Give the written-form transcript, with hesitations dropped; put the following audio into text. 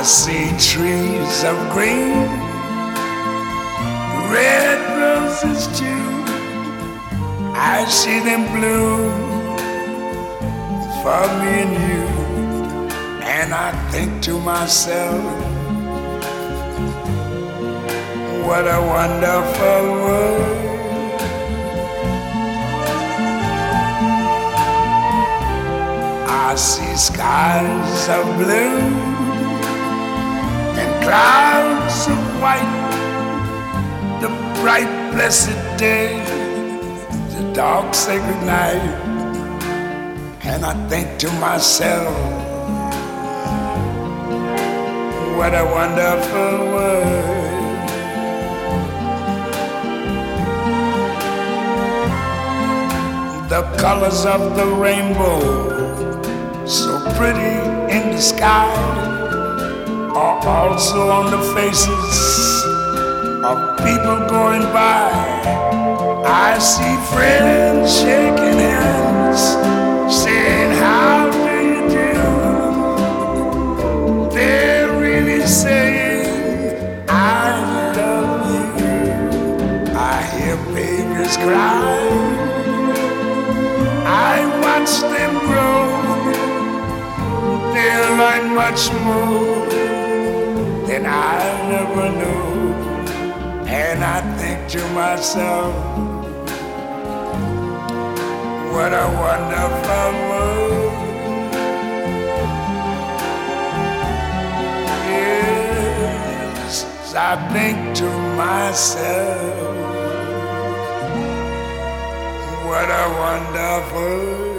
I see trees of green, red roses too. I see them bloom for me and you. And I think to myself, what a wonderful world. I see skies of blue and clouds of white, the bright blessed day, the dark sacred night. And I think to myself, what a wonderful world. The colors of the rainbow, so pretty in the sky, are also on the faces of people going by. I see friends shaking hands, saying, how do you do? They're really saying, I love you. I hear babies cry, I watch them grow. They'll learn much more than I never knew. And I think to myself, what a wonderful world. Yes, I think to myself, what a wonderful world.